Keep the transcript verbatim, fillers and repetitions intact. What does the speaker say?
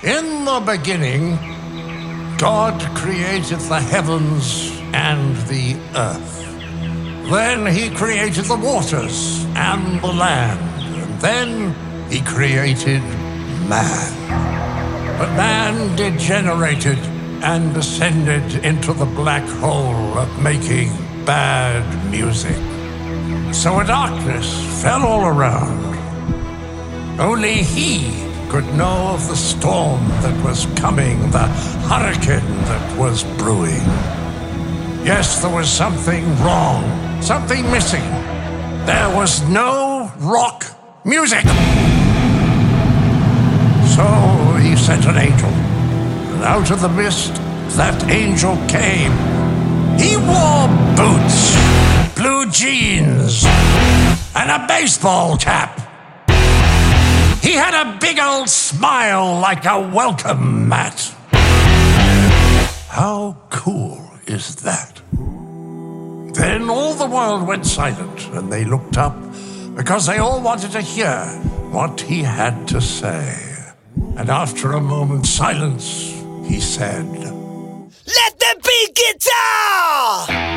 In the beginning, God created the heavens and the earth. Then he created the waters and the land. And then he created man. But man degenerated and descended into the black hole of making bad music. So a darkness fell all around. Only he could know of the storm that was coming, the hurricane that was brewing. Yes, there was something wrong, something missing. There was no rock music. So he sent an angel, and out of the mist, that angel came. He wore boots, blue jeans, and a baseball cap. He had a big old smile like a welcome mat. How cool is that? Then all the world went silent, and they looked up because they all wanted to hear what he had to say. And after a moment's silence, he said, "Let there be guitar!"